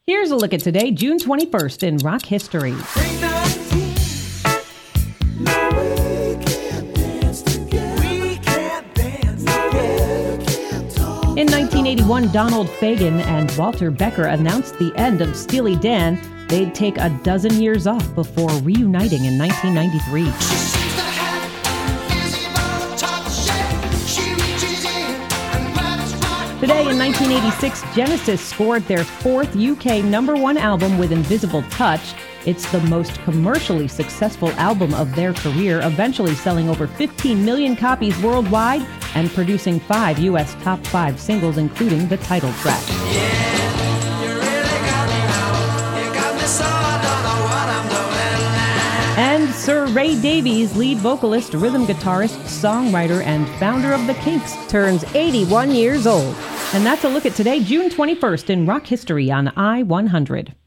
Here's a look at today, June 21st in rock history. In 1981, Donald Fagen and Walter Becker announced the end of Steely Dan. They'd take a dozen years off before reuniting in 1993. Today in 1986, Genesis scored their fourth UK #1 album with Invisible Touch. It's the most commercially successful album of their career, eventually selling over 15 million copies worldwide and producing 5 U.S. top 5 singles, including the title track. And Sir Ray Davies, lead vocalist, rhythm guitarist, songwriter, and founder of the Kinks, turns 81 years old. And that's a look at today, June 21st in rock history on I-100.